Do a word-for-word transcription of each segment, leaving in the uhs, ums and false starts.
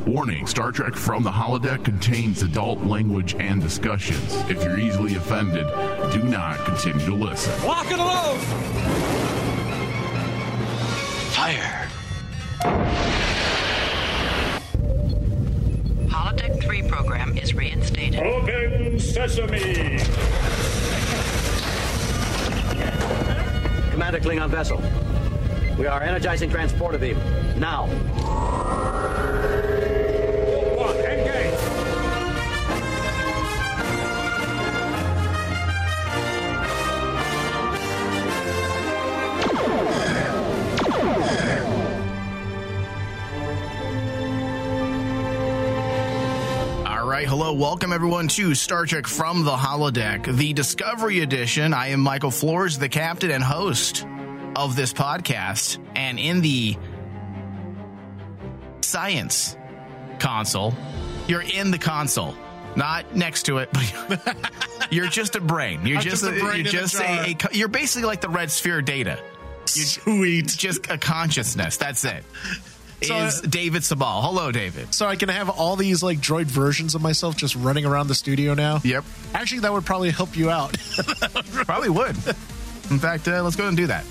Warning, Star Trek From the Holodeck contains adult language and discussions. If you're easily offended, do not continue to listen. Lock and load! Fire. Holodeck three program is reinstated. Open sesame! Commander Klingon vessel. We are energizing transporter beam. Now. One, engage! All right, hello, welcome everyone to Star Trek From the Holodeck, the Discovery Edition. I am Michael Flores, the captain and host of this podcast, and in the science console, you're in the console, not next to it, but you're just a brain. You're I'm just, just a a, brain you're in a just jar. a, a you're basically like the red sphere Data. You're Sweet. just a consciousness. That's it. So, Is David Sabal. Hello, David. So I can have all these like droid versions of myself just running around the studio now? Yep. Actually, that would probably help you out. Probably would. In fact, uh, let's go and do that.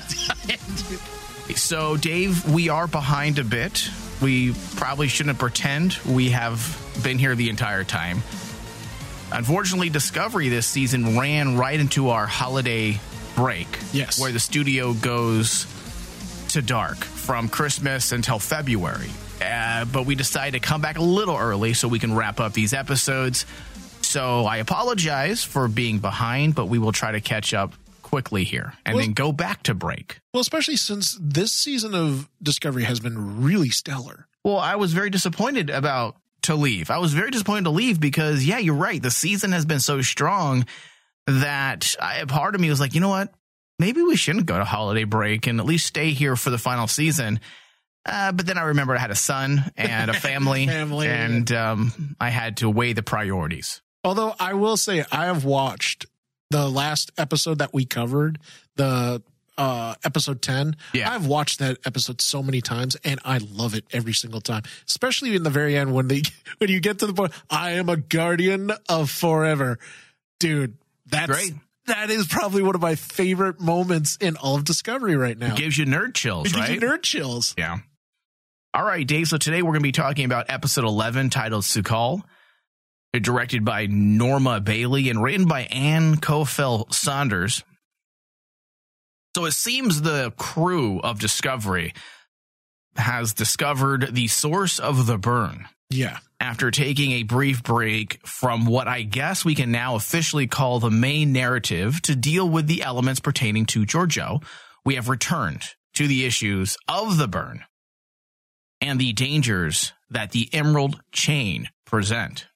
So, Dave, we are behind a bit. We probably shouldn't pretend we have been here the entire time. Unfortunately, Discovery this season ran right into our holiday break. Yes. Where the studio goes to dark from Christmas until February. Uh, but we decided to come back a little early so we can wrap up these episodes. So I apologize for being behind, but we will try to catch up quickly here and Well- then go back to break. Well, especially since this season of Discovery has been really stellar. Well, I was very disappointed about to leave. I was very disappointed to leave because, yeah, you're right. The season has been so strong that I, part of me was like, you know what? Maybe we shouldn't go to holiday break and at least stay here for the final season. Uh, but then I remembered I had a son and a family, Family. and um, I had to weigh the priorities. Although I will say I have watched the last episode that we covered, the uh, episode ten. Yeah. I've watched that episode so many times and I love it every single time, especially in the very end when they when you get to the point, I am a guardian of forever. Dude, that's Great. That is probably one of my favorite moments in all of Discovery right now. It gives you nerd chills, It gives right? you nerd chills. Yeah. All right, Dave. So today we're going to be talking about episode eleven titled Su'Kal, directed by Norma Bailey and written by Ann Kofel Saunders. So it seems the crew of Discovery has discovered the source of the burn Yeah. after taking a brief break from what I guess we can now officially call the main narrative to deal with the elements pertaining to Georgiou. We have returned to the issues of the burn and the dangers that the Emerald Chain present.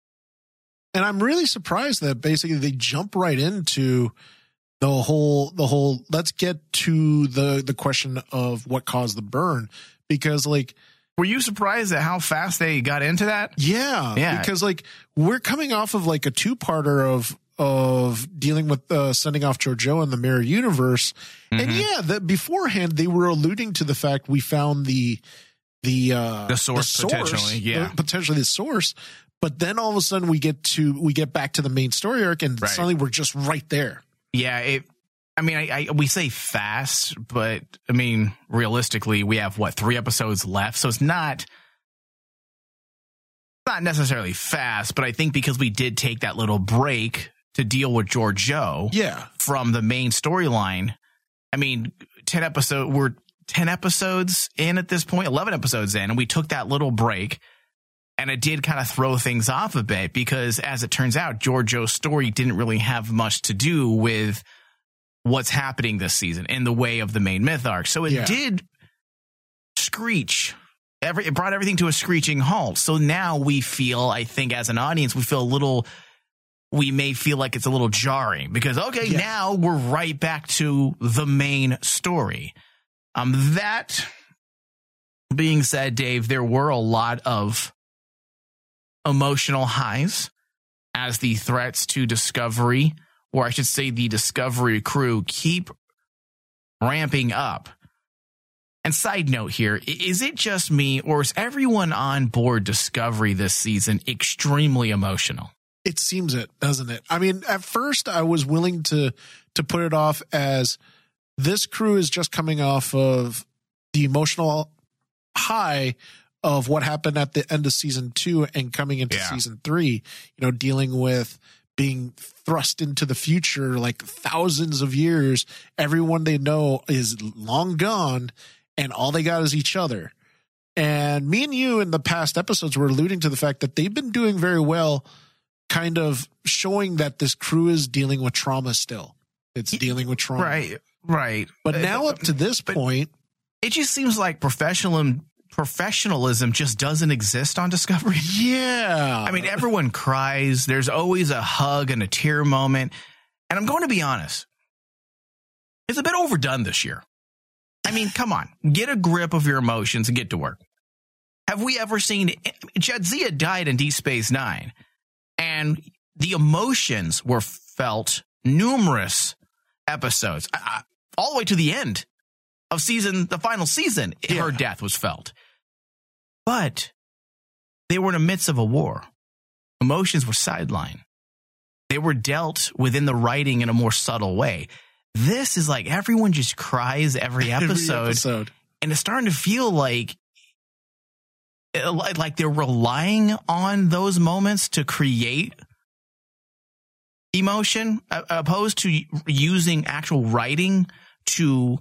And I'm really surprised that basically they jump right into the whole, the whole, let's get to the, the question of what caused the burn. Because like, Were you surprised at how fast they got into that? yeah, Yeah. because like we're coming off of like a two parter of, of dealing with uh, sending off Georgiou in the mirror universe. And Mhm. yeah, that beforehand they were alluding to the fact we found the, the, uh, The source, potentially, yeah. the- potentially the source. But then all of a sudden we get to, we get back to the main story arc and Right. suddenly we're just right there. Yeah, it. I mean, I, I we say fast, but I mean, realistically, we have what three episodes left, so it's not not necessarily fast. But I think because we did take that little break to deal with Georgiou Yeah. from the main storyline. I mean, ten episode we're ten episodes in at this point, eleven episodes in, and we took that little break. And it did kind of throw things off a bit because, as it turns out, Georgiou's story didn't really have much to do with what's happening this season in the way of the main myth arc. So it Yeah. did screech. Every, it brought everything to a screeching halt. So now we feel, I think, as an audience, we feel a little, we may feel like it's a little jarring because, okay, Yeah. now we're right back to the main story. Um, that being said, Dave, there were a lot of emotional highs as the threats to Discovery, or I should say the Discovery crew, keep ramping up. And side note here, is it just me or is everyone on board Discovery this season extremely emotional? It seems it, doesn't it? I mean, at first I was willing to to put it off as this crew is just coming off of the emotional high of what happened at the end of season two and coming into Yeah. season three, you know, dealing with being thrust into the future like thousands of years. Everyone they know is long gone and all they got is each other. And me and you in the past episodes were alluding to the fact that they've been doing very well, kind of showing that this crew is dealing with trauma still. It's dealing with trauma. Right, right. But now up to this but point, it just seems like professionalism, professionalism just doesn't exist on Discovery. yeah. I mean, everyone cries. There's always a hug and a tear moment. And I'm going to be honest, it's a bit overdone this year. I mean, come on, get a grip of your emotions and get to work. Have we ever seen Jadzia died in Deep Space Nine, and the emotions were felt numerous episodes, uh, all the way to the end of season, the final season. Yeah. Her death was felt, but they were in the midst of a war. Emotions were sidelined. They were dealt within the writing in a more subtle way. This is like everyone just cries every episode, Every episode. and it's starting to feel like like they're relying on those moments to create emotion, opposed to using actual writing to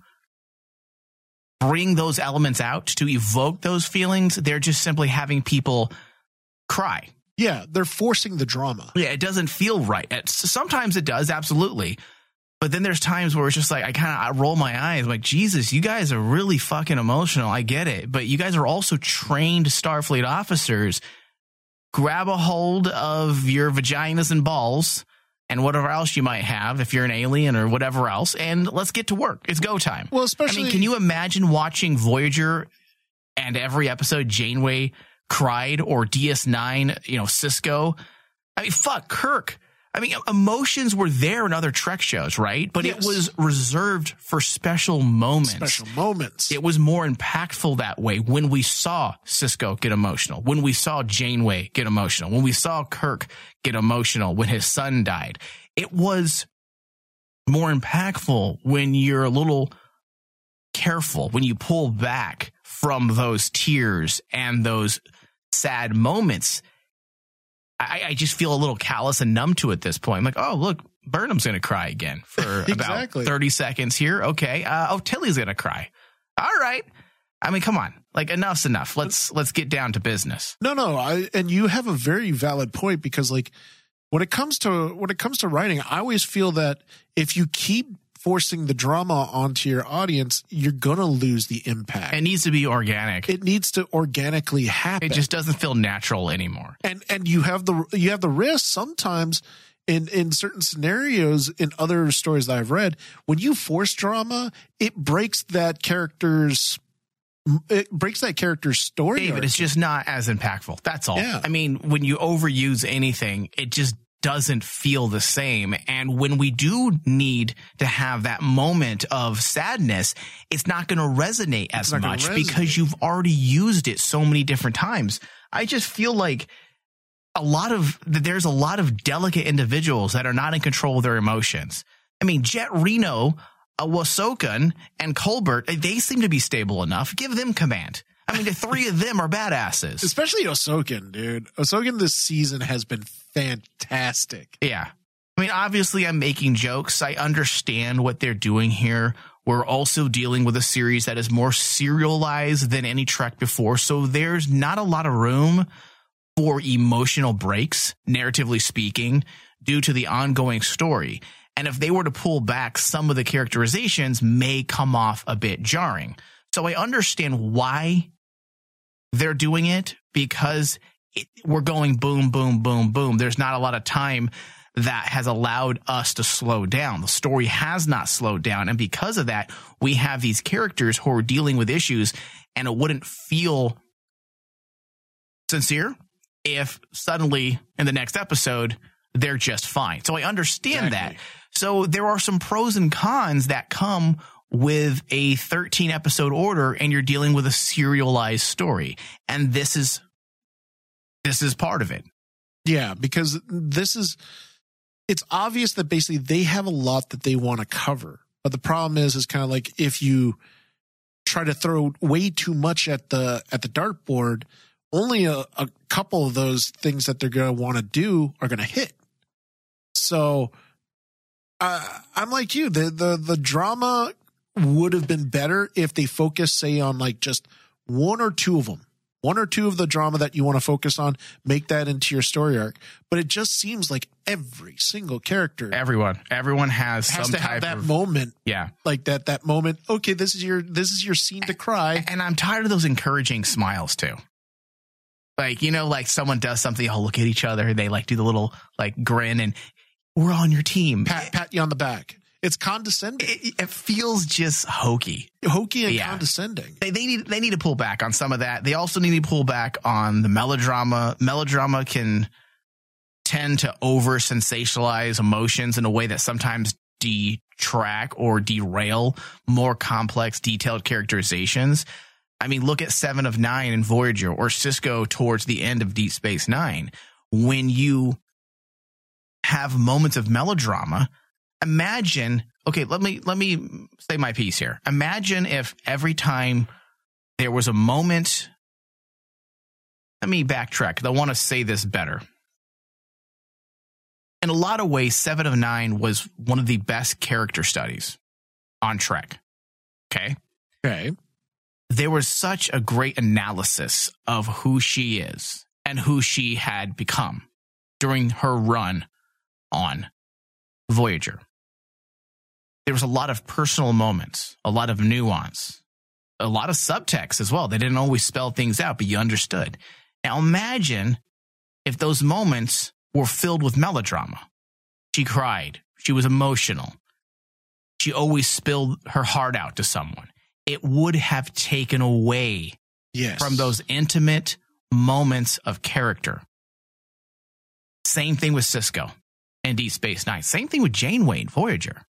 bring those elements out, to evoke those feelings. They're just simply having people cry. Yeah, they're forcing the drama. Yeah, it doesn't feel right. It's, sometimes it does, absolutely. But then there's times where it's just like, I kind of I roll my eyes. I'm like, Jesus, you guys are really fucking emotional. I get it. But you guys are also trained Starfleet officers. Grab a hold of your vaginas and balls and whatever else you might have if you're an alien or whatever else, and let's get to work. It's go time. Well, especially, I mean, can you imagine watching Voyager and every episode Janeway cried, or D S nine, you know, Cisco? I mean, fuck, Kirk. I mean, emotions were there in other Trek shows, right? But Yes. it was reserved for special moments. special moments. It was more impactful that way when we saw Cisco get emotional, when we saw Janeway get emotional, when we saw Kirk get emotional when his son died. It was more impactful when you're a little careful, when you pull back from those tears and those sad moments. I, I just feel a little callous and numb to it at this point. I'm like, oh, look, Burnham's going to cry again for Exactly. about thirty seconds here. Okay. Uh, oh, Tilly's going to cry. All right. I mean, come on. Like, enough's enough. Let's let's get down to business. No, no, I, and you have a very valid point, because like when it comes to when it comes to writing, I always feel that if you keep forcing the drama onto your audience, you're gonna lose the impact. It needs to be organic. It, it needs to organically happen. it just doesn't feel natural anymore. and and you have the you have the risk sometimes in in certain scenarios in other stories that I've read, when you force drama, it breaks that character's it breaks that character's story. David, arc. it's just not as impactful. That's all. Yeah. I mean, when you overuse anything, it just doesn't feel the same. And when we do need to have that moment of sadness, it's not going to resonate as not gonna much resonate. because you've already used it so many different times. I just feel like a lot of there's a lot of delicate individuals that are not in control of their emotions. I mean, Jet Reno, uh, Wasokan, and Colbert, they seem to be stable enough. Give them command. I mean, the three of them are badasses. Especially Ahsoken, dude. Ahsoken this season has been fantastic. Yeah. I mean, obviously, I'm making jokes. I understand what they're doing here. We're also dealing with a series that is more serialized than any Trek before. So there's not a lot of room for emotional breaks, narratively speaking, due to the ongoing story. And if they were to pull back, some of the characterizations may come off a bit jarring. So I understand why they're doing it, because it, we're going boom, boom, boom, boom. There's not a lot of time that has allowed us to slow down. The story has not slowed down. And because of that, we have these characters who are dealing with issues, and it wouldn't feel sincere if suddenly in the next episode, they're just fine. So I understand Exactly. that. So there are some pros and cons that come with a thirteen episode order and you're dealing with a serialized story. And this is, this is part of it. Yeah, because this is, it's obvious that basically they have a lot that they want to cover. But the problem is, is kind of like if you try to throw way too much at the, at the dartboard, only a, a couple of those things that they're going to want to do are going to hit. So uh, I'm like you, the, the, the drama would have been better if they focused, say, on like just one or two of them. One or two of the drama that you want to focus on, make that into your story arc. But it just seems like every single character, Everyone, everyone has, has some to type have that of moment. yeah. Like that, that moment. Okay, this is your, this is your scene to cry. And I'm tired of those encouraging smiles too. Like, you know, like someone does something, I'll look at each other. They like do the little like grin and we're on your team. Pat, pat you on the back. It's condescending. It, it feels just hokey. Hokey and Yeah. condescending. They, they need they need to pull back on some of that. They also need to pull back on the melodrama. Melodrama can tend to over sensationalize emotions in a way that sometimes detract or derail more complex, detailed characterizations. I mean, look at Seven of Nine in Voyager or Sisko towards the end of Deep Space Nine. When you have moments of melodrama, imagine, okay, let me let me say my piece here. Imagine if every time there was a moment, let me backtrack because I want to say this better. In a lot of ways, Seven of Nine was one of the best character studies on Trek. Okay? Okay. There was such a great analysis of who she is and who she had become during her run on Voyager. There was a lot of personal moments, a lot of nuance, a lot of subtext as well. They didn't always spell things out, but you understood. Now imagine if those moments were filled with melodrama. She cried. She was emotional. She always spilled her heart out to someone. It would have taken away Yes. from those intimate moments of character. Same thing with Sisko and Deep Space Nine. Same thing with Janeway and Voyager.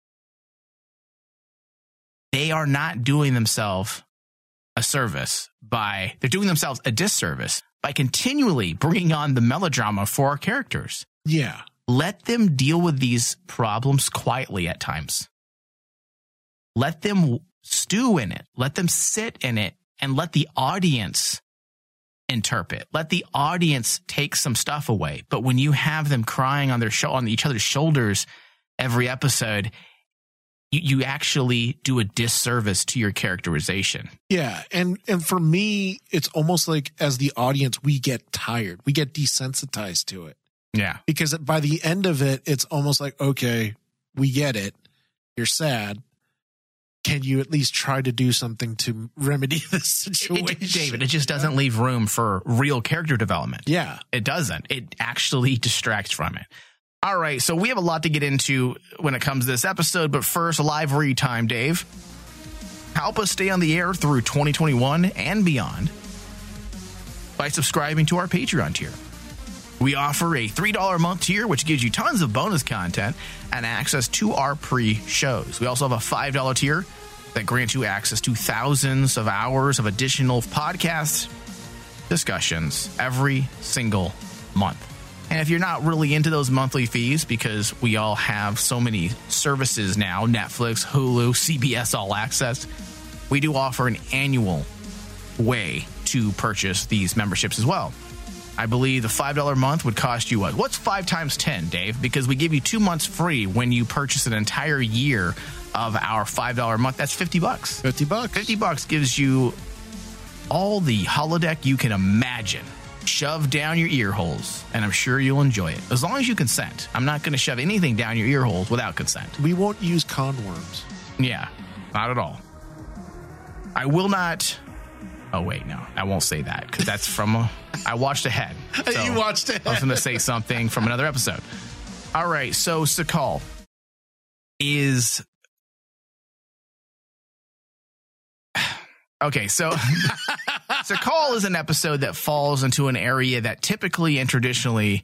They are not doing themselves a service by, they're doing themselves a disservice by continually bringing on the melodrama for our characters. Yeah. Let them deal with these problems quietly at times. Let them stew in it. Let them sit in it and let the audience interpret. Let the audience take some stuff away. But when you have them crying on their show, on each other's shoulders every episode, you, you actually do a disservice to your characterization. Yeah. And, and for me, it's almost like as the audience, we get tired. We get desensitized to it. Yeah. Because by the end of it, it's almost like, okay, we get it. You're sad. Can you at least try to do something to remedy this situation? It, David, it just doesn't leave room for real character development. Yeah. It doesn't. It actually distracts from it. All right, so we have a lot to get into when it comes to this episode, but first, live read time, Dave. Help us stay on the air through twenty twenty-one and beyond by subscribing to our Patreon tier. We offer a three dollars a month tier, which gives you tons of bonus content and access to our pre-shows. We also have a five dollars tier that grants you access to thousands of hours of additional podcast discussions every single month. And if you're not really into those monthly fees, because we all have so many services now, Netflix, Hulu, C B S All Access, we do offer an annual way to purchase these memberships as well. I believe the five dollars a month would cost you what? What's five times ten, Dave? Because we give you two months free when you purchase an entire year of our five dollars a month. That's fifty bucks. fifty bucks. fifty bucks gives you all the holodeck you can imagine shoved down your ear holes, and I'm sure you'll enjoy it. As long as you consent. I'm not going to shove anything down your ear holes without consent. We won't use conworms. Yeah, not at all. I will not... Oh, wait, no. I won't say that, because that's from... A, I watched ahead. So You watched it. I was going to say something from another episode. All right, so Su'Kal is... Okay, so Su'Kal is an episode that falls into an area that typically and traditionally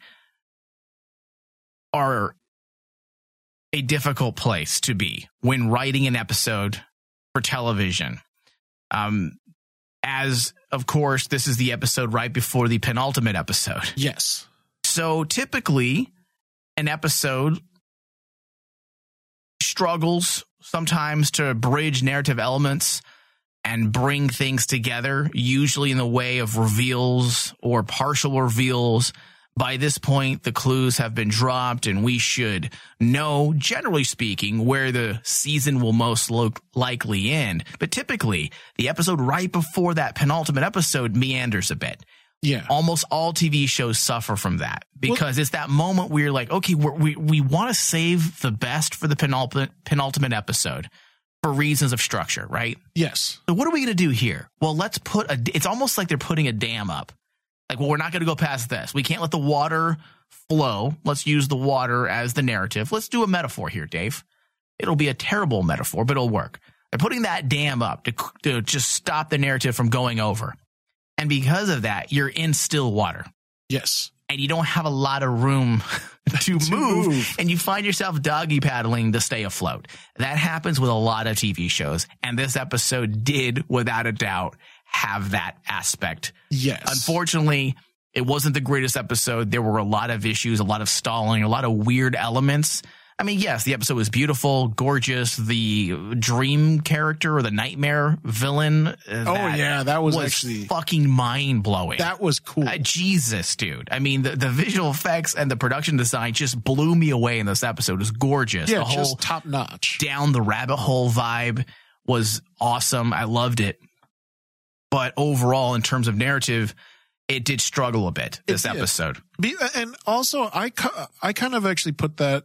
are a difficult place to be when writing an episode for television. Um, as, of course, this is the episode right before the penultimate episode. Yes. So typically, an episode struggles sometimes to bridge narrative elements and bring things together, usually in the way of reveals or partial reveals. By this point, the clues have been dropped, and we should know, generally speaking, where the season will most lo- likely end. But typically, the episode right before that penultimate episode meanders a bit. Yeah. Almost all T V shows suffer from that because well, it's that moment where you're like, okay, we're, we we want to save the best for the penultimate penultimate episode for reasons of structure, right? Yes. So what are we going to do here? Well, let's put a. It's almost like they're putting a dam up. Like, well, we're not going to go past this. We can't let the water flow. Let's use the water as the narrative. Let's do a metaphor here, Dave. It'll be a terrible metaphor, but it'll work. They're putting that dam up to to just stop the narrative from going over. And because of that, you're in still water. Yes. And you don't have a lot of room to, to move, move. And you find yourself doggy paddling to stay afloat. That happens with a lot of T V shows. And this episode did, without a doubt, have that aspect. Yes. Unfortunately, it wasn't the greatest episode. There were a lot of issues, a lot of stalling, a lot of weird elements. I mean, yes, the episode was beautiful, gorgeous. The dream character or the nightmare villain. Oh, yeah, that was, was actually fucking mind blowing. That was cool. Uh, Jesus, dude. I mean, the, the visual effects and the production design just blew me away in this episode. It was gorgeous. Yeah, the whole just top notch. Down the rabbit hole vibe was awesome. I loved it. But overall, in terms of narrative, it did struggle a bit this it episode. And also, I, I kind of actually put that.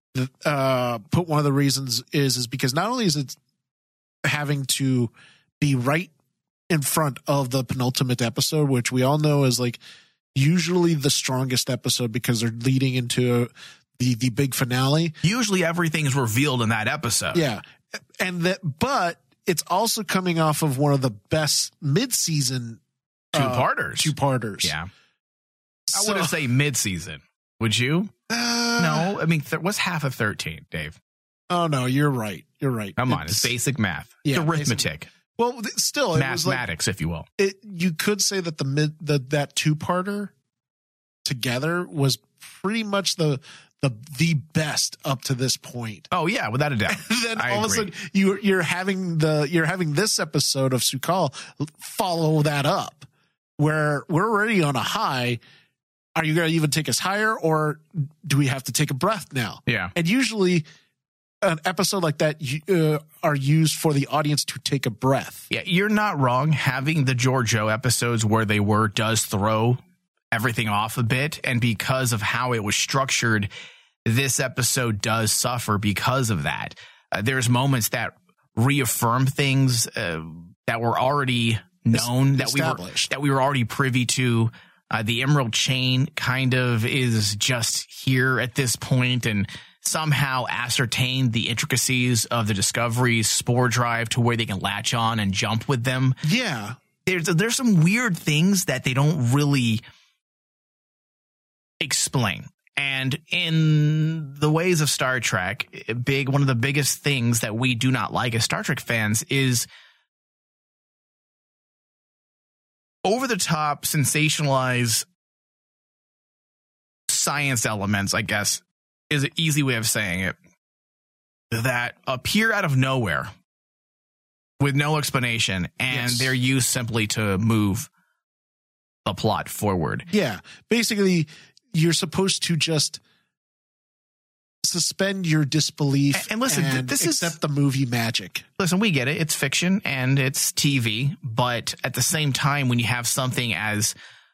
Uh, put one of the reasons is is because not only is it having to be right in front of the penultimate episode, which we all know is like usually the strongest episode because they're leading into the the big finale. Usually everything is revealed in that episode. Yeah, and that, but it's also coming off of one of the best mid-season two-parters. Uh, two-parters. Yeah, so, I wouldn't say mid-season. Would you? Uh, no, I mean, th- what's half of thirteen, Dave? Oh, no, you're right. You're right. Come on, it's, it's basic math. Yeah, it's arithmetic. Basic. Well, still, it mathematics, was like, if you will. It, you could say that the mid the that two-parter together was pretty much the the the best up to this point. Oh yeah, without a doubt. And then I all agree. of a sudden, you you're having the you're having this episode of Su'Kal follow that up, where we're already on a high. Are you going to even take us higher, or do we have to take a breath now? Yeah. And usually an episode like that uh, are used for the audience to take a breath. Yeah, you're not wrong. Having the Georgiou episodes where they were does throw everything off a bit. And because of how it was structured, this episode does suffer because of that. Uh, there's moments that reaffirm things uh, that were already known, that we were, that we were already privy to. Uh, the Emerald Chain kind of is just here at this point and somehow ascertained the intricacies of the Discovery's spore drive to where they can latch on and jump with them. Yeah. There's, there's some weird things that they don't really explain. And in the ways of Star Trek, big one of the biggest things that we do not like as Star Trek fans is over-the-top, sensationalized science elements, I guess, is an easy way of saying it, that appear out of nowhere with no explanation, and yes. they're used simply to move the plot forward. Yeah. Basically, you're supposed to just suspend your disbelief and, and listen, and this accept is the movie magic. Listen, we get it. It's fiction and it's T V, but at the same time, when you have something as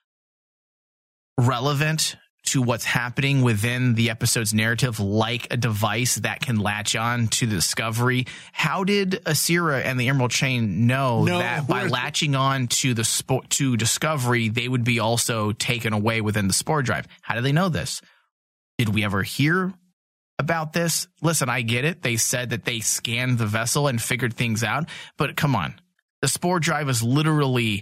relevant to what's happening within the episode's narrative, like a device that can latch on to the Discovery, how did Asira and the Emerald Chain know no, that by latching on to the spo- to Discovery, they would be also taken away within the spore drive? How did they know this? Did we ever hear about this? Listen, I get it. They said that they scanned the vessel and figured things out, but come on. The spore drive is literally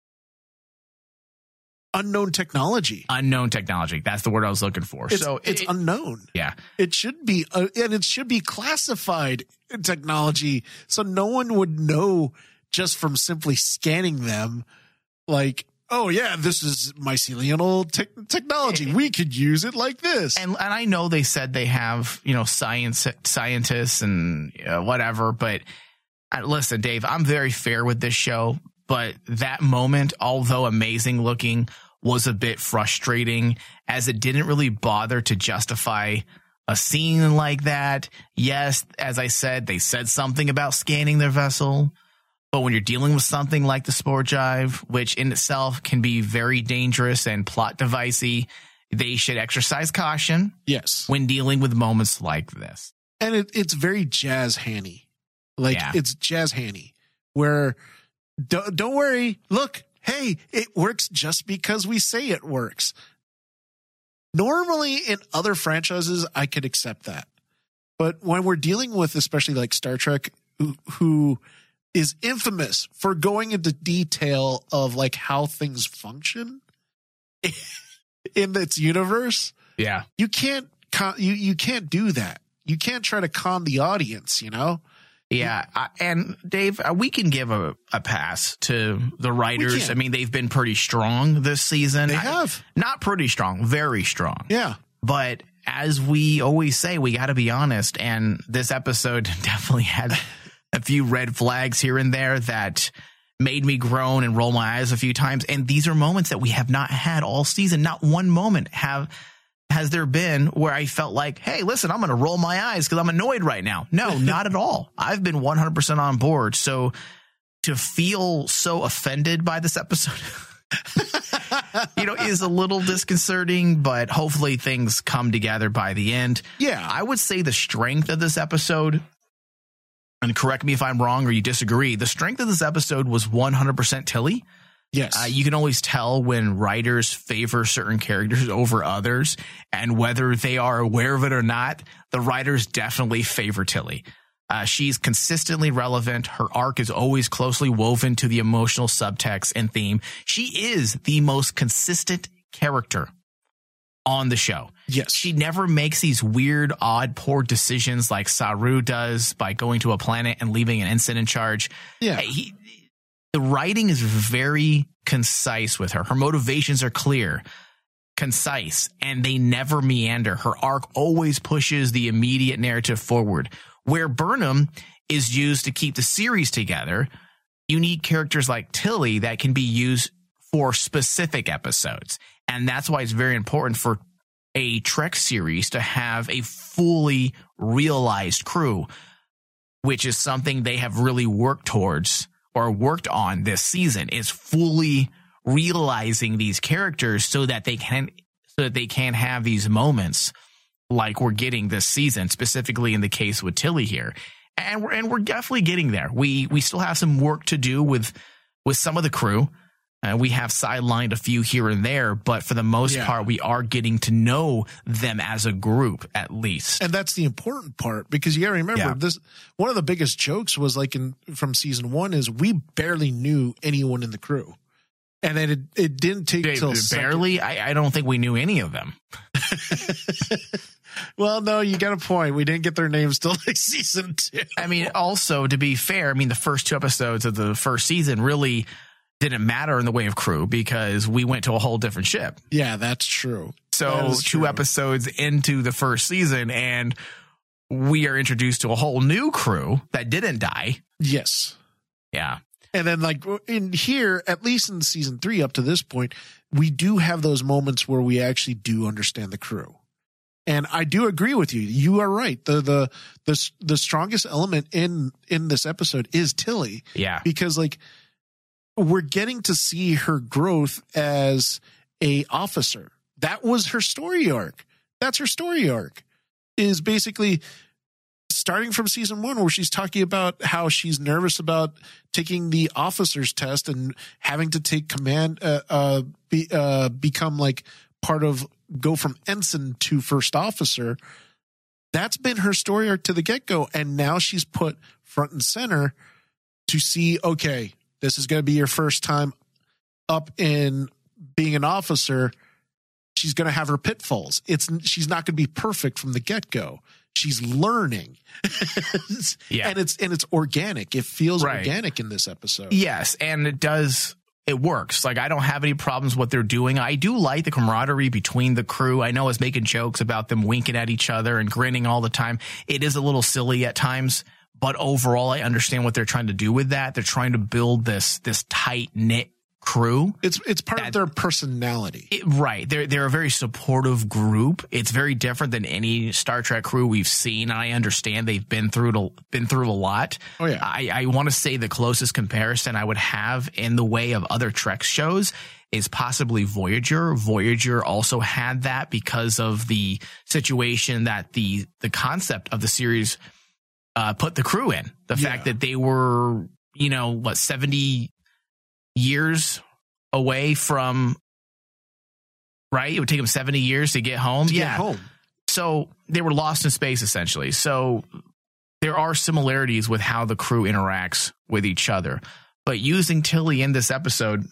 unknown technology. Unknown technology. That's the word I was looking for. It's, so it's it, unknown. Yeah. It should be, uh, and it should be classified technology. So no one would know just from simply scanning them, like, oh yeah, this is mycelial te- technology. We could use it like this. And and I know they said they have, you know, science scientists and uh, whatever, but uh, listen, Dave, I'm very fair with this show, but that moment, although amazing looking, was a bit frustrating as it didn't really bother to justify a scene like that. Yes, as I said, they said something about scanning their vessel. But when you're dealing with something like the Spore Jive, which in itself can be very dangerous and plot devicey, they should exercise caution. Yes. When dealing with moments like this. And it, it's very jazz handy. Like, Yeah. it's jazz handy where don't, don't worry. Look, hey, it works just because we say it works. Normally in other franchises, I could accept that. But when we're dealing with, especially like Star Trek, who, who is infamous for going into detail of like how things function in its universe, Yeah. you can't con- you you can't do that. You can't try to con the audience, you know? Yeah. I, and Dave, uh, we can give a, a pass to the writers. can. I mean, they've been pretty strong this season. They I- have. not pretty strong, very strong. Yeah. But as we always say, we got to be honest. And this episode definitely had a few red flags here and there that made me groan and roll my eyes a few times. And these are moments that we have not had all season. Not one moment have has there been where I felt like, hey, listen, I'm going to roll my eyes because I'm annoyed right now. No, not at all. I've been one hundred percent on board. So to feel so offended by this episode, you know, is a little disconcerting, but hopefully things come together by the end. Yeah. I would say the strength of this episode, and correct me if I'm wrong or you disagree, the strength of this episode was one hundred percent Tilly. Yes. Uh, you can always tell when writers favor certain characters over others, and whether they are aware of it or not, the writers definitely favor Tilly. Uh, she's consistently relevant. Her arc is always closely woven to the emotional subtext and theme. She is the most consistent character on the show. Yes. She never makes these weird, odd, poor decisions like Saru does by going to a planet and leaving an ensign in charge. Yeah. He, the writing is very concise with her. Her motivations are clear, concise, and they never meander. Her arc always pushes the immediate narrative forward. Where Burnham is used to keep the series together, you need characters like Tilly that can be used for specific episodes. And that's why it's very important for a Trek series to have a fully realized crew, which is something they have really worked towards or worked on this season, is fully realizing these characters so that they can so that they can have these moments like we're getting this season, specifically in the case with Tilly here. And we're and we're definitely getting there. We we still have some work to do with with some of the crew. Uh, we have sidelined a few here and there, but for the most Yeah. part, we are getting to know them as a group, at least. And that's the important part, because you got to remember Yeah. this. One of the biggest jokes was like in from season one is we barely knew anyone in the crew, and then it, it didn't take Ba- till barely. I, I don't think we knew any of them. Well, no, you got a point. We didn't get their names till like season two. I mean, also to be fair, I mean the first two episodes of the first season really didn't matter in the way of crew because we went to a whole different ship. Yeah, that's true. That So is two true. episodes into the first season, and we are introduced to a whole new crew that didn't die. Yes. Yeah. And then like in here, at least in season three up to this point, we do have those moments where we actually do understand the crew. And I do agree with you. You are right. The the the the strongest element in in this episode is Tilly, Yeah. because like we're getting to see her growth as a officer. That was her story arc. That's her story arc. Is basically starting from season one, where she's talking about how she's nervous about taking the officer's test and having to take command, uh, uh, be, uh, become like part of, go from ensign to first officer. That's been her story arc to the get-go. And now she's put front and center to see, okay, this is going to be your first time up in being an officer. She's going to have her pitfalls. It's, she's not going to be perfect from the get-go. she's learning. Yeah. And it's and it's organic. It feels Right. organic in this episode. Yes, and it does. It works. Like, I don't have any problems with what they're doing. I do like the camaraderie between the crew. I know it's making jokes about them winking at each other and grinning all the time. It is a little silly at times, but overall, I understand what they're trying to do with that. They're trying to build this this tight knit crew. It's it's part That- of their personality. It, right. They're they're a very supportive group. It's very different than any Star Trek crew we've seen. I understand they've been through to, been through a lot. Oh, yeah. I, I want to say the closest comparison I would have in the way of other Trek shows is possibly Voyager. Voyager also had that because of the situation that the the concept of the series uh, put the crew in. The Yeah. fact that they were, you know, what, seventy years away from, right? It would take them seventy years to get home. To yeah. get home. So they were lost in space, essentially. So there are similarities with how the crew interacts with each other. But using Tilly in this episode,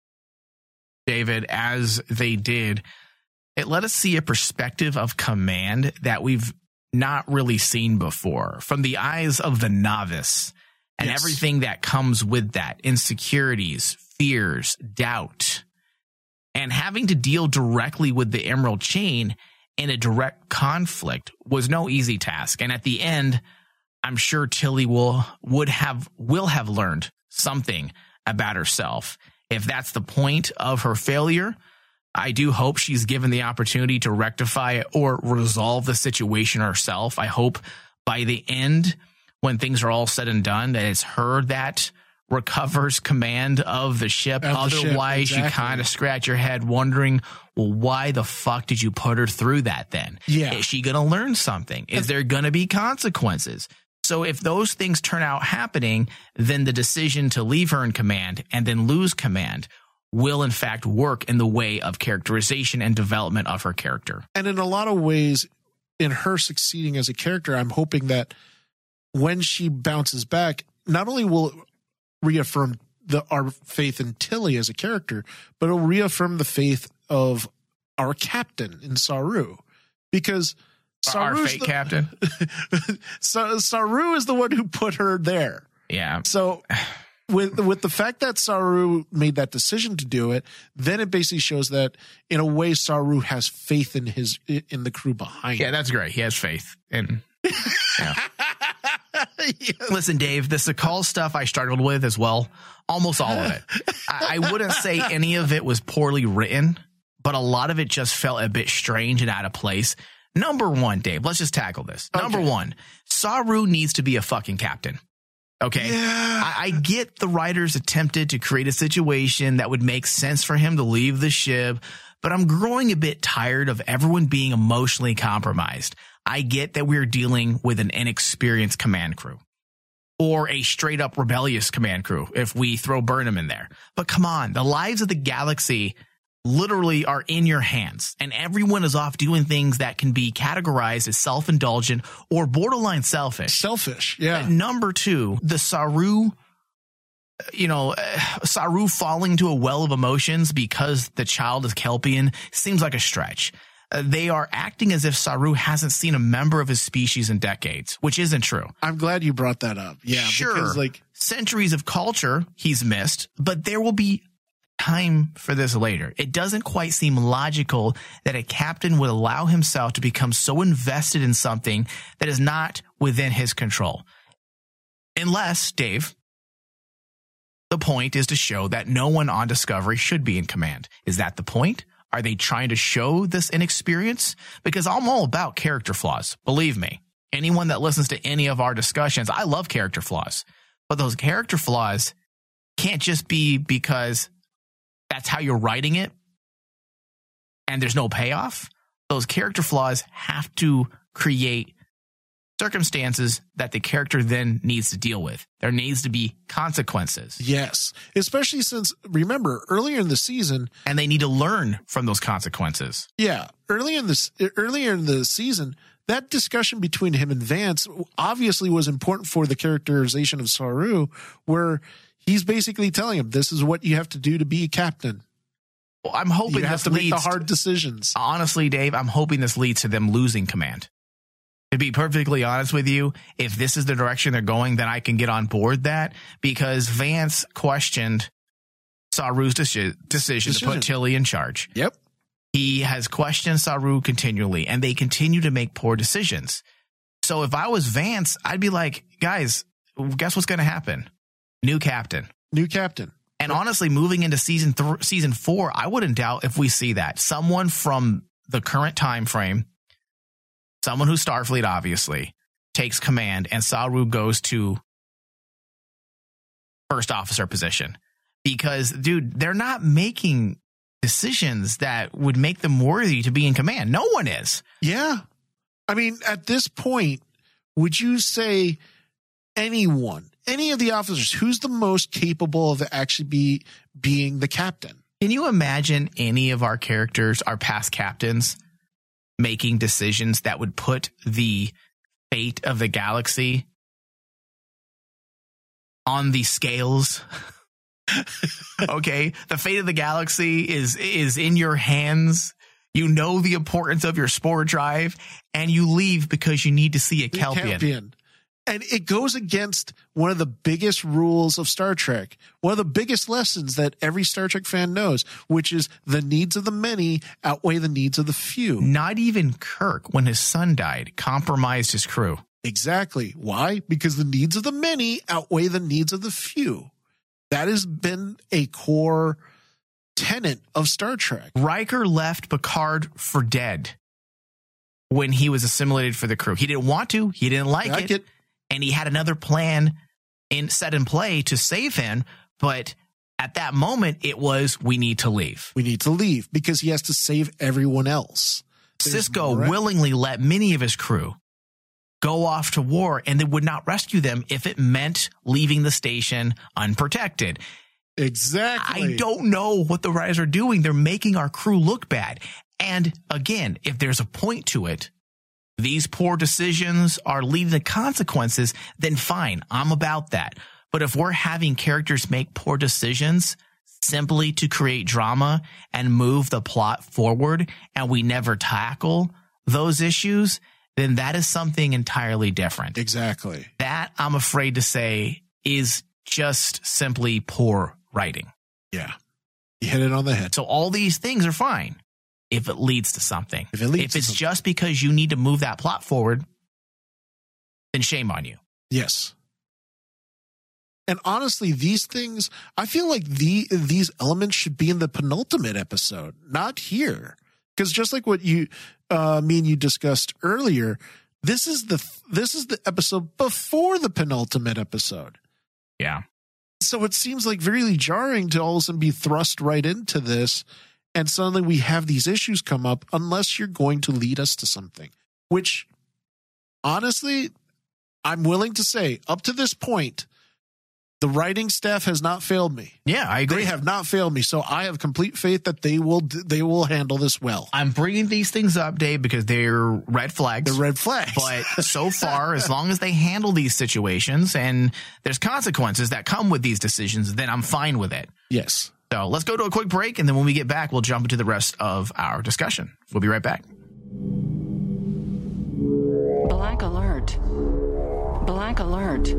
David, as they did, it let us see a perspective of command that we've not really seen before from the eyes of the novice. And Yes. everything that comes with that, insecurities, fears, doubt, and having to deal directly with the Emerald Chain in a direct conflict was no easy task. And at the end, I'm sure Tilly will would have will have learned something about herself. If that's the point of her failure, I do hope she's given the opportunity to rectify it or resolve the situation herself. I hope by the end, when things are all said and done, that it's her that recovers command of the ship. Of the ship, Otherwise, you exactly. kind of scratch your head wondering, well, why the fuck did you put her through that then? Yeah. Is she going to learn something? Is there going to be consequences? So if those things turn out happening, then the decision to leave her in command and then lose command will in fact work in the way of characterization and development of her character. And in a lot of ways, in her succeeding as a character, I'm hoping that when she bounces back, not only will it reaffirm the our faith in Tilly as a character, but it'll reaffirm the faith of our captain in Saru. Because Our Saru's fate the, captain. Sa- Saru is the one who put her there. Yeah. So with with the fact that Saru made that decision to do it, then it basically shows that in a way Saru has faith in his in the crew behind Yeah, him. that's great. He has faith. And yeah. Yes. Listen, Dave, the Sakal stuff I struggled with as well. Almost all of it. I, I wouldn't say any of it was poorly written, but a lot of it just felt a bit strange and out of place. Number one, Dave, let's just tackle this. Number Okay. one, Saru needs to be a fucking captain. Okay. Yeah. I, I get the writers attempted to create a situation that would make sense for him to leave the ship, but I'm growing a bit tired of everyone being emotionally compromised. I get that we're dealing with an inexperienced command crew or a straight up rebellious command crew if we throw Burnham in there. But come on, the lives of the galaxy literally are in your hands, and everyone is off doing things that can be categorized as self-indulgent or borderline selfish. Selfish. Yeah. Number two, the Saru, you know, uh, Saru falling to a well of emotions because the child is Kelpian seems like a stretch. Uh, they are acting as if Saru hasn't seen a member of his species in decades, which isn't true. I'm glad you brought that up. Yeah. Sure, Because, like, centuries of culture he's missed, but there will be time for this later. It doesn't quite seem logical that a captain would allow himself to become so invested in something that is not within his control. Unless, Dave, the point is to show that no one on Discovery should be in command. Is that the point? Are they trying to show this inexperience? Because I'm all about character flaws. Believe me, anyone that listens to any of our discussions, I love character flaws. But those character flaws can't just be because that's how you're writing it and there's no payoff. Those character flaws have to create circumstances that the character then needs to deal with. There needs to be consequences. yes. Especially since, remember, earlier in the season, And they need to learn from those consequences. yeah, early in this, earlier in the season, that discussion between him and Vance obviously was important for the characterization of Saru, where he's basically telling him, this is what you have to do to be a captain. Well, I'm hoping You have this to make leads the hard decisions. honestly, Dave, I'm hoping this leads to them losing command. To be perfectly honest with you, if this is the direction they're going, then I can get on board that, because Vance questioned Saru's deci- decision, decision to put Tilly in charge. Yep. He has questioned Saru continually, and they continue to make poor decisions. So if I was Vance, I'd be like, guys, guess what's going to happen? New captain. New captain. And honestly, moving into season th- season four, I wouldn't doubt if we see that. Someone from the current time frame, someone who's Starfleet, obviously, takes command, and Saru goes to first officer position. Because, dude, they're not making decisions that would make them worthy to be in command. No one is. Yeah. I mean, at this point, would you say anyone, any of the officers, who's the most capable of actually be being the captain? Can you imagine any of our characters, our past captains, making decisions that would put the fate of the galaxy on the scales? Okay, the fate of the galaxy is is in your hands. You know the importance of your spore drive, and you leave because you need to see a Kelpian. Kelpian. And it goes against one of the biggest rules of Star Trek, one of the biggest lessons that every Star Trek fan knows, which is the needs of the many outweigh the needs of the few. Not even Kirk, when his son died, compromised his crew. Exactly. Why? Because the needs of the many outweigh the needs of the few. That has been a core tenet of Star Trek. Riker left Picard for dead when he was assimilated for the crew. He didn't want to. He didn't like, like it. it. And he had another plan in set in play to save him. But at that moment, it was, we need to leave. We need to leave because he has to save everyone else. There's Sisko more... willingly let many of his crew go off to war, and they would not rescue them if it meant leaving the station unprotected. Exactly. I don't know what the writers are doing. They're making our crew look bad. And again, if there's a point to it, these poor decisions are leading to consequences, then fine, I'm about that. But if we're having characters make poor decisions simply to create drama and move the plot forward, and we never tackle those issues, then that is something entirely different. Exactly. That, I'm afraid to say, is just simply poor writing. Yeah. You hit it on the head. So all these things are fine if it leads to something. If it leads if to it's something. just because you need to move that plot forward, then shame on you. Yes. And honestly, these things, I feel like the these elements should be in the penultimate episode, not here. Because just like what you, uh, me and you discussed earlier, this is the this is the episode before the penultimate episode. Yeah. So it seems like really jarring to all of a sudden be thrust right into this, and suddenly we have these issues come up unless you're going to lead us to something. Which, honestly, I'm willing to say, up to this point, the writing staff has not failed me. Yeah, I agree. They have not failed me, so I have complete faith that they will they will handle this well. I'm bringing these things up, Dave, because they're red flags. They're red flags. But so far, as long as they handle these situations and there's consequences that come with these decisions, then I'm fine with it. Yes. So let's go to a quick break, and then when we get back, we'll jump into the rest of our discussion. We'll be right back. Black alert. Black alert.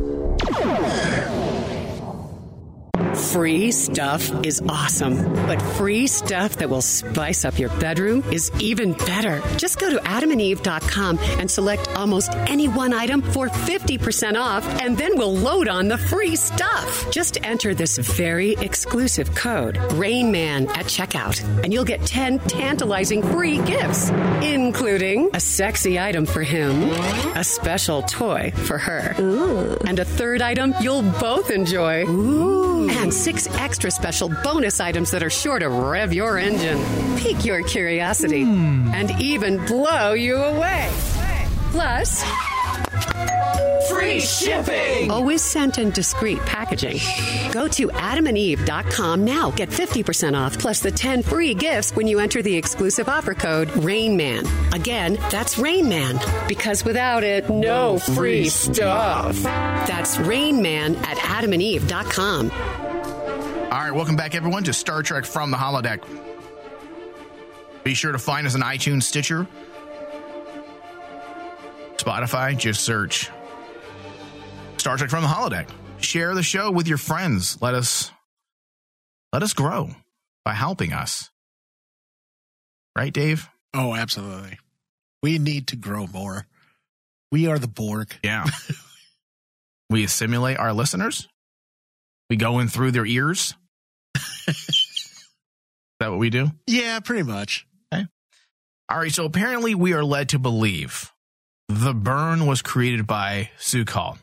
Free stuff is awesome, but free stuff that will spice up your bedroom is even better. Just go to adam and eve dot com and select almost any one item for fifty percent off, and then we'll load on the free stuff. Just enter this very exclusive code, RAINMAN, at checkout, and you'll get ten tantalizing free gifts, including a sexy item for him, a special toy for her, Ooh. and a third item you'll both enjoy. Ooh. And six extra special bonus items that are sure to rev your engine, pique your curiosity, mm. and even blow you away. Plus, free shipping! Always sent in discreet packaging. Go to adam and eve dot com now. Get fifty percent off plus the ten free gifts when you enter the exclusive offer code RAINMAN. Again, that's RAINMAN. Because without it, no free stuff. That's RAINMAN at adam and eve dot com. All right, welcome back, everyone, to Star Trek from the Holodeck. Be sure to find us on iTunes, Stitcher, Spotify, just search Star Trek from the Holodeck. Share the show with your friends. Let us let us grow by helping us. Right, Dave? Oh, absolutely. We need to grow more. We are the Borg. Yeah. We assimilate our listeners. We go in through their ears. Is that what we do? Yeah, pretty much. Okay. All right, so apparently we are led to believe the burn was created by Su'Kal.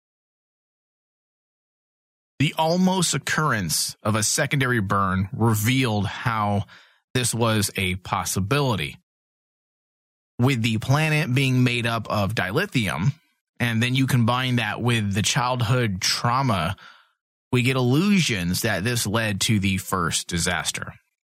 The almost occurrence of a secondary burn revealed how this was a possibility. With the planet being made up of dilithium, and then you combine that with the childhood trauma, we get illusions that this led to the first disaster.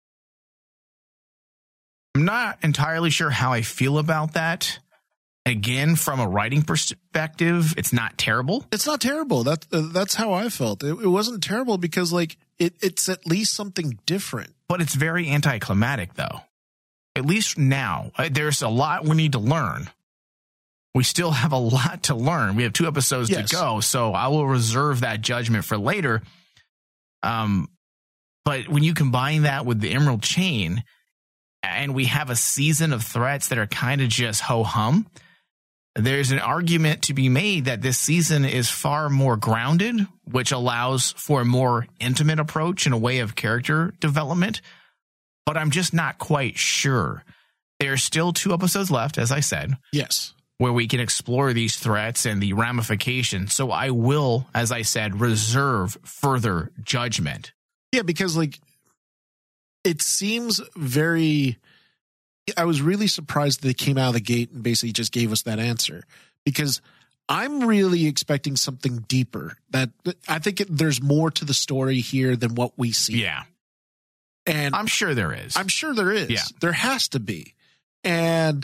I'm not entirely sure how I feel about that. Again, from a writing perspective, it's not terrible. It's not terrible. That, uh, that's how I felt. It, it wasn't terrible because, like, it, it's at least something different. But it's very anticlimactic, though. At least now. Uh, there's a lot we need to learn. We still have a lot to learn. We have two episodes yes. to go, so I will reserve that judgment for later. Um, but when you combine that with the Emerald Chain, and we have a season of threats that are kind of just ho-hum, there's an argument to be made that this season is far more grounded, which allows for a more intimate approach and a way of character development. But I'm just not quite sure. There's still two episodes left, as I said. Yes. Where we can explore these threats and the ramifications. So I will, as I said, reserve further judgment. Yeah, because, like, it seems very... I was really surprised that they came out of the gate and basically just gave us that answer, because I'm really expecting something deeper. That I think it, there's more to the story here than what we see. Yeah. And I'm sure there is. I'm sure there is. Yeah. There has to be. And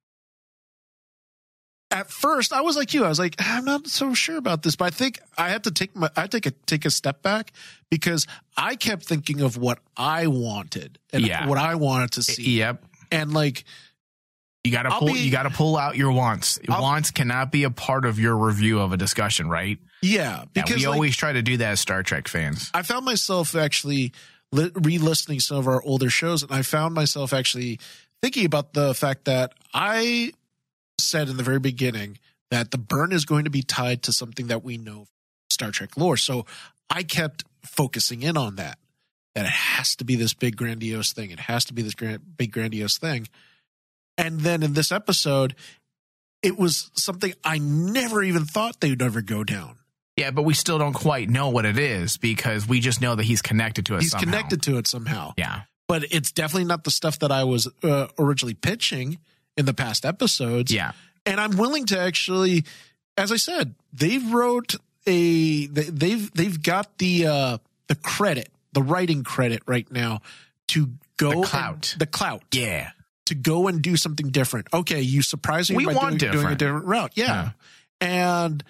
at first I was like you, I was like, I'm not so sure about this, but I think I have to take my, I take a, take a step back, because I kept thinking of what I wanted and yeah. what I wanted to see. Yep. And like, you got to pull, be, you got to pull out your wants. I'll, wants cannot be a part of your review of a discussion, right? Yeah. Because yeah, we like, always try to do that as Star Trek fans. I found myself actually li- re-listening some of our older shows, and I found myself actually thinking about the fact that I said in the very beginning that the burn is going to be tied to something that we know Star Trek lore. So I kept focusing in on that. That it has to be this big grandiose thing. It has to be this grand, big grandiose thing. And then in this episode, it was something I never even thought they would ever go down. Yeah, but we still don't quite know what it is, because we just know that he's connected to it he's somehow. He's connected to it somehow. Yeah. But it's definitely not the stuff that I was uh, originally pitching in the past episodes. Yeah. And I'm willing to actually, as I said, they've wrote a, they, they've, they've got the, uh, the credit. The writing credit right now to go the clout, and, the clout, yeah, to go and do something different. Okay, you surprised me we by want doing, doing a different route, yeah. yeah. And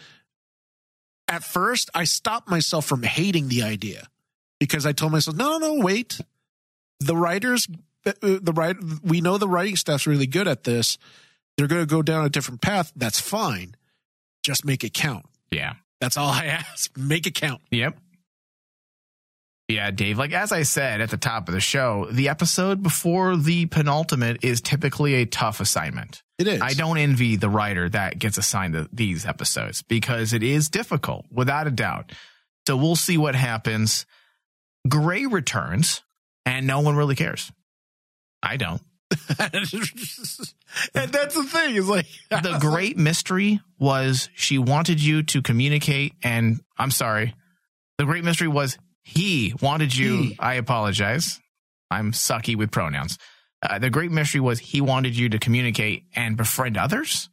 at first, I stopped myself from hating the idea, because I told myself, no, no, no, wait. The writers, the right, we know the writing staff's really good at this. They're going to go down a different path. That's fine. Just make it count. Yeah, that's all I ask. Make it count. Yep. Yeah, Dave, like as I said at the top of the show, the episode before the penultimate is typically a tough assignment. It is. I don't envy the writer that gets assigned to these episodes, because it is difficult, without a doubt. So we'll see what happens. Gray returns, and no one really cares. I don't. And that's the thing, is like the great mystery was she wanted you to communicate, and I'm sorry. The great mystery was he wanted you. He. I apologize. I'm sucky with pronouns. Uh, the great mystery was he wanted you to communicate and befriend others.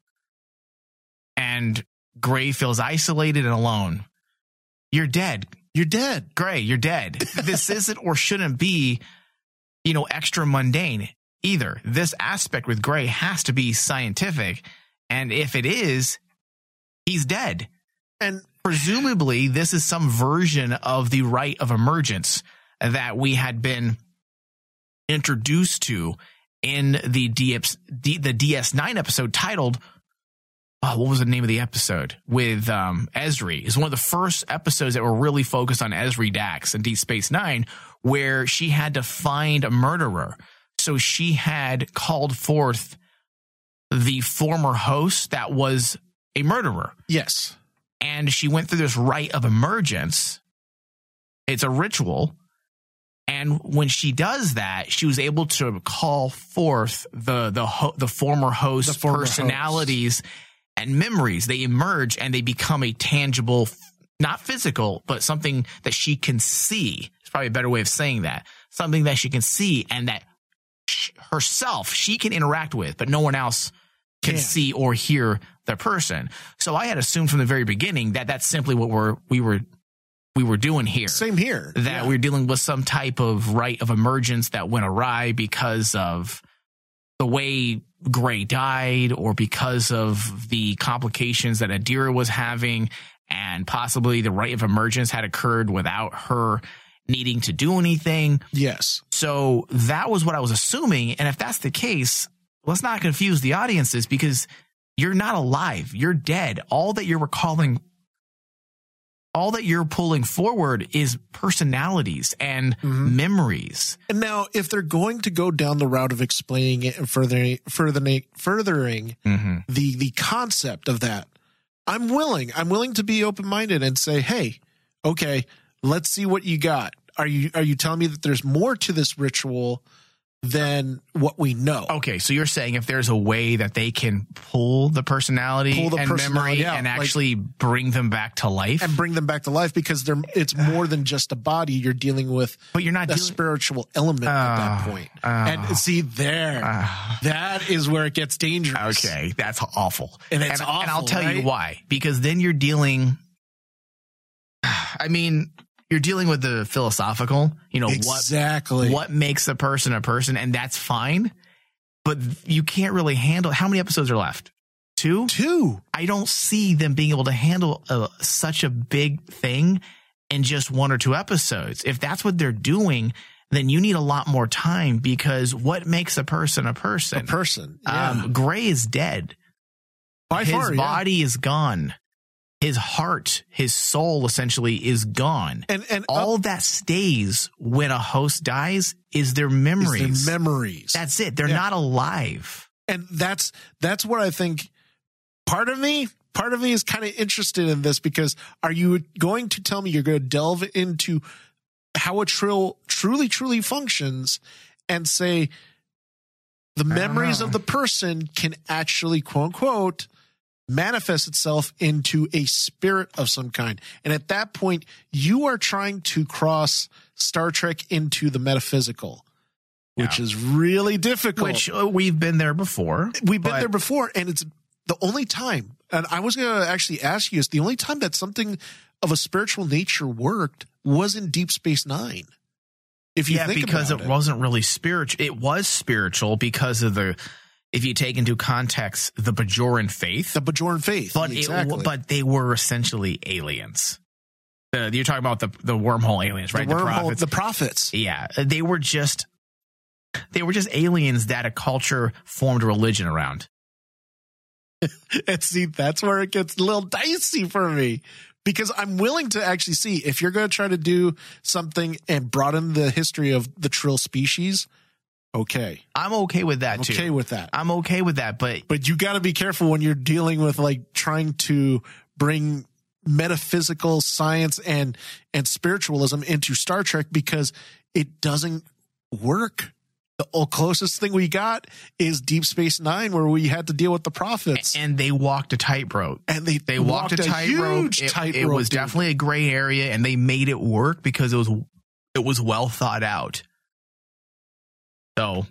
And Gray feels isolated and alone. You're dead. You're dead. Gray, you're dead. This isn't or shouldn't be, you know, extra mundane either. This aspect with Gray has to be scientific. And if it is, he's dead. And presumably, this is some version of the rite of emergence that we had been introduced to in the D S, the D S nine episode titled oh, what was the name of the episode with um, Ezri? It's one of the first episodes that were really focused on Ezri Dax in Deep Space Nine, where she had to find a murderer. So she had called forth the former host that was a murderer. Yes. And she went through this rite of emergence. It's a ritual. And when she does that, she was able to call forth the the ho- the former host's the former personalities host. and memories. They emerge and they become a tangible, not physical, but something that she can see. It's probably a better way of saying that. Something that she can see and that she, herself, she can interact with, but no one else can yeah. see or hear the person. So I had assumed from the very beginning that that's simply what we're, we were we were doing here. Same here. That yeah. we're dealing with some type of rite of emergence that went awry because of the way Gray died or because of the complications that Adira was having, and possibly the rite of emergence had occurred without her needing to do anything. Yes. So that was what I was assuming. And if that's the case, let's not confuse the audiences, because you're not alive. You're dead. All that you're recalling, all that you're pulling forward is personalities and mm-hmm. memories. And now, if they're going to go down the route of explaining it and furthering, furthering, furthering mm-hmm. the the concept of that, I'm willing. I'm willing to be open-minded and say, hey, okay, let's see what you got. Are you are you telling me that there's more to this ritual than what we know? Okay, so you're saying if there's a way that they can pull the personality pull the and personality memory out, and like, actually bring them back to life? And bring them back to life, because they're it's more than just a body. You're dealing with but you're not a dealing- spiritual element uh, at that point. Uh, and see there, uh, that is where it gets dangerous. Okay, that's awful. And it's and, awful, and I'll tell right? you why. Because then you're dealing, I mean... You're dealing with the philosophical, you know, exactly. what, what makes a person a person, and that's fine. But you can't really handle, how many episodes are left? Two? Two. I don't see them being able to handle a, such a big thing in just one or two episodes. If that's what they're doing, then you need a lot more time, because what makes a person a person? A person. Yeah. Um, Gray is dead. By His far, body yeah. is gone. His heart, his soul essentially is gone. And and all up, that stays when a host dies is their memories. Is their memories. That's it. They're yeah. not alive. And that's that's what I think. Part of me, part of me is kind of interested in this, because are you going to tell me you're going to delve into how a trill truly, truly functions and say the memories of the person can actually, quote unquote, manifest itself into a spirit of some kind? And at that point, you are trying to cross Star Trek into the metaphysical, which yeah. is really difficult. Which uh, we've been there before. We've been there before, and it's the only time, and I was going to actually ask you, is the only time that something of a spiritual nature worked was in Deep Space Nine. If you yeah, think because about it, it wasn't really spiritual. It was spiritual because of the, if you take into context the Bajoran faith, the Bajoran faith, but exactly. it, but they were essentially aliens. The, you're talking about the the wormhole aliens, right? The, the wormhole, prophets. The prophets. Yeah, they were just they were just aliens that a culture formed a religion around. And see, that's where it gets a little dicey for me, because I'm willing to actually see if you're going to try to do something and broaden the history of the Trill species. Okay. I'm okay with that I'm too. Okay with that. I'm okay with that, but but you got to be careful when you're dealing with like trying to bring metaphysical science and and spiritualism into Star Trek, because it doesn't work. The closest thing we got is Deep Space Nine, where we had to deal with the prophets, and they walked a tightrope. And they they walked, walked a tightrope. It, tight it was dude. definitely a gray area, and they made it work because it was it was well thought out. So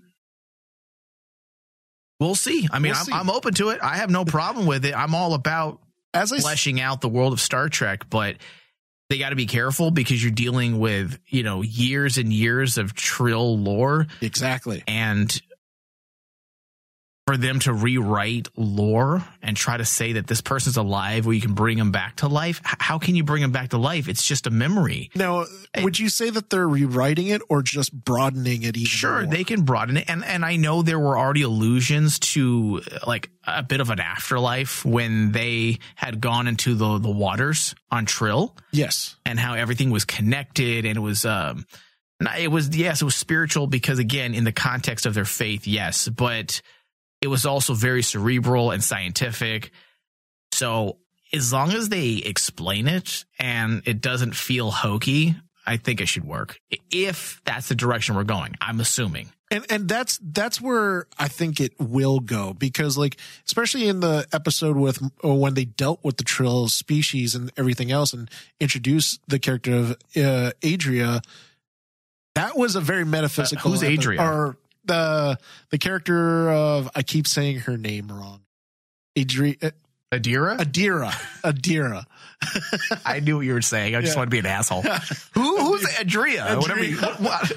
we'll see. I mean, we'll I'm, see. I'm open to it. I have no problem with it. I'm all about As I fleshing out the world of Star Trek, but they got to be careful because you're dealing with, you know, years and years of Trill lore. Exactly. And for them to rewrite lore and try to say that this person's alive where you can bring him back to life. H- how can you bring him back to life? It's just a memory. Now, would you say that they're rewriting it or just broadening it even Sure, more? they can broaden it. And, and I know there were already allusions to like a bit of an afterlife when they had gone into the, the waters on Trill. Yes. And how everything was connected and it was, um, it was, yes, it was spiritual because again, in the context of their faith, yes, but it was also very cerebral and scientific. So as long as they explain it and it doesn't feel hokey, I think it should work. If that's the direction we're going, I'm assuming. And and that's that's where I think it will go, because like especially in the episode with or when they dealt with the Trill species and everything else and introduced the character of uh, Adria, that was a very metaphysical. Uh, who's epi- Adria? Or the the character of, I keep saying her name wrong. Adria. Adira? Adira. Adira. I knew what you were saying. I just Yeah. want to be an asshole. Who, who's Adria? Adria. Whatever you, what, what?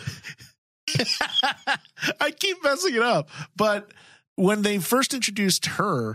I keep messing it up. But when they first introduced her,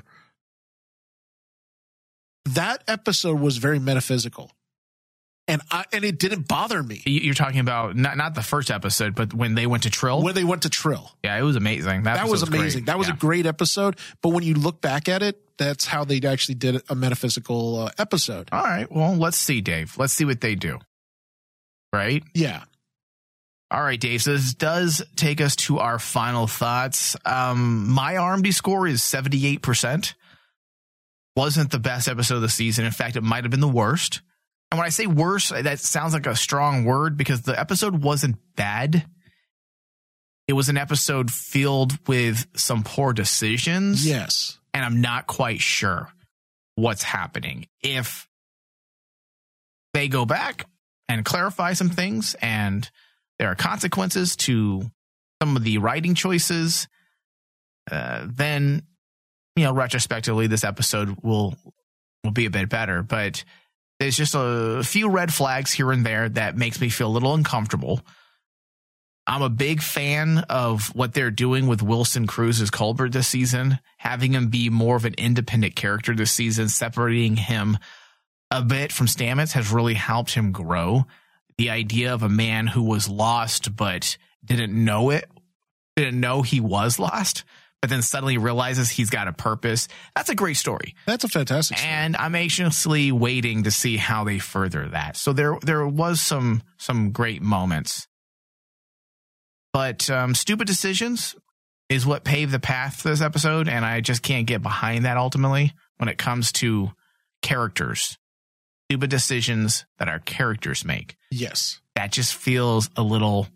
that episode was very metaphysical. And I and it didn't bother me. You're talking about not not the first episode, but when they went to Trill? When they went to Trill. Yeah, it was amazing. That, That was episode amazing. great. That was Yeah. a great episode. But when you look back at it, that's how they actually did a metaphysical uh, episode. All right. Well, let's see, Dave. Let's see what they do. Right? Yeah. All right, Dave. So this does take us to our final thoughts. Um, my R M D score is seventy-eight percent. Wasn't the best episode of the season. In fact, it might have been the worst. And when I say worse, that sounds like a strong word because the episode wasn't bad. It was an episode filled with some poor decisions. Yes. And I'm not quite sure what's happening. If they go back and clarify some things and there are consequences to some of the writing choices, uh, then, you know, retrospectively, this episode will will be a bit better. But there's just a few red flags here and there that makes me feel a little uncomfortable. I'm a big fan of what they're doing with Wilson Cruz as Colbert this season, having him be more of an independent character this season, separating him a bit from Stamets has really helped him grow. The idea of a man who was lost but didn't know it, didn't know he was lost, but then suddenly realizes he's got a purpose. That's a great story. That's a fantastic story. And I'm anxiously waiting to see how they further that. So there there was some some great moments. But um, stupid decisions is what paved the path for this episode, and I just can't get behind that ultimately when it comes to characters. Stupid decisions that our characters make. Yes. That just feels a little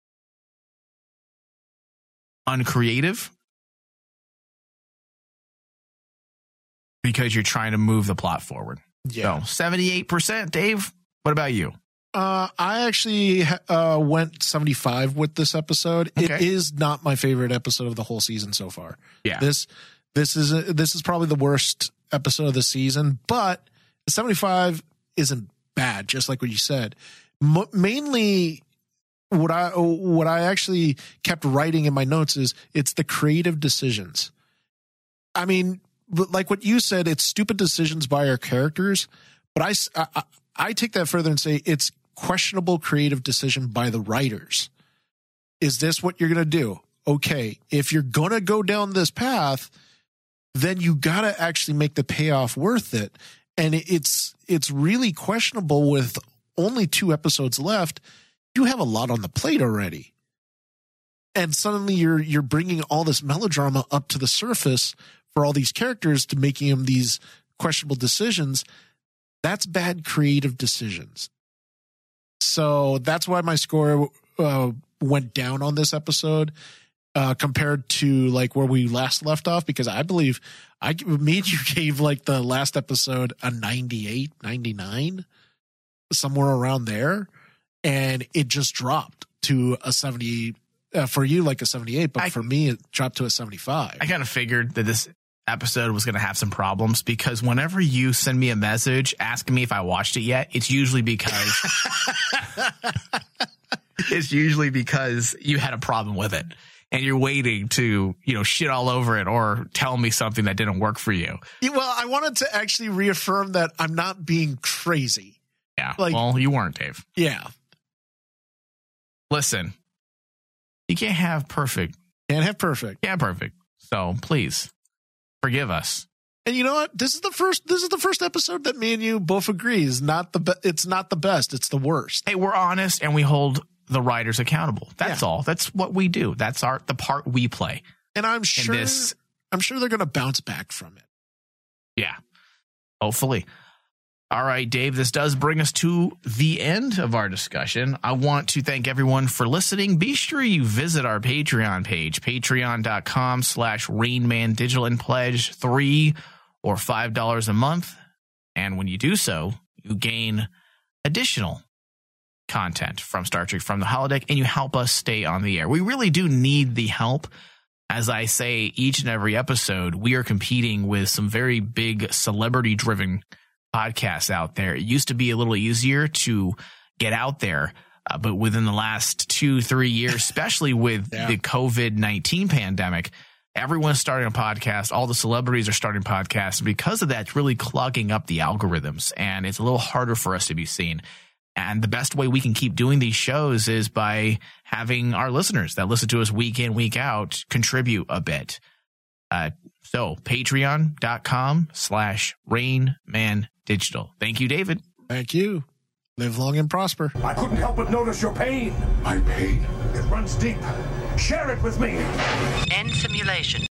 uncreative because you're trying to move the plot forward. Yeah. So seventy-eight percent, Dave. What about you? Uh, I actually uh, went seventy-five with this episode. It Okay. is not my favorite episode of the whole season so far. Yeah. This this is a, this is probably the worst episode of the season, but seventy-five isn't bad. Just like what you said. M- mainly, what I what I actually kept writing in my notes is it's the creative decisions. I mean, like what you said, it's stupid decisions by our characters, but I, I, I take that further and say it's questionable creative decision by the writers. Is this what you're going to do? Okay, if you're going to go down this path, then you got to actually make the payoff worth it. And it's it's really questionable with only two episodes left. You have a lot on the plate already. And suddenly you're you're bringing all this melodrama up to the surface for all these characters to making them these questionable decisions. That's bad creative decisions. So that's why my score uh, went down on this episode uh, compared to like where we last left off, because I believe I me and you gave like the last episode a ninety-eight, ninety-nine, somewhere around there. And it just dropped to a seventy uh, for you, like a seventy-eight. But I, for me, it dropped to a seventy-five. I kind of figured that this episode was going to have some problems because whenever you send me a message asking me if I watched it yet, it's usually because it's usually because you had a problem with it. and you're waiting to, you know, shit all over it or tell me something that didn't work for you. Yeah, well, I wanted to actually reaffirm that I'm not being crazy. Yeah. Like, well, you weren't, Dave. Yeah. Listen, you can't have perfect. Can't have perfect. Can't have perfect. So please forgive us. And you know what? This is the first. This is the first episode that me and you both agree is not the. Be- it's not the best. It's the worst. Hey, we're honest and we hold the writers accountable. That's yeah. all. That's what we do. That's our the part we play. And I'm sure. This, I'm sure they're going to bounce back from it. Yeah, hopefully. All right, Dave, this does bring us to the end of our discussion. I want to thank everyone for listening. Be sure you visit our Patreon page, patreon.com slash Rainman Digital, and pledge three or five dollars a month. And when you do so, you gain additional content from Star Trek From the Holodeck, and you help us stay on the air. We really do need the help. As I say each and every episode, we are competing with some very big celebrity-driven podcasts out there. It used to be a little easier to get out there, uh, but within the last two, three years, especially with yeah. the COVID nineteen pandemic, everyone's starting a podcast. All the celebrities are starting podcasts. And because of that, it's really clogging up the algorithms, and it's a little harder for us to be seen. And the best way we can keep doing these shows is by having our listeners that listen to us week in, week out, contribute a bit. Uh, so patreon.com slash Rainman Digital. Thank you, David. Thank you. Live long and prosper. I couldn't help but notice your pain. My pain? It runs deep. Share it with me. End simulation.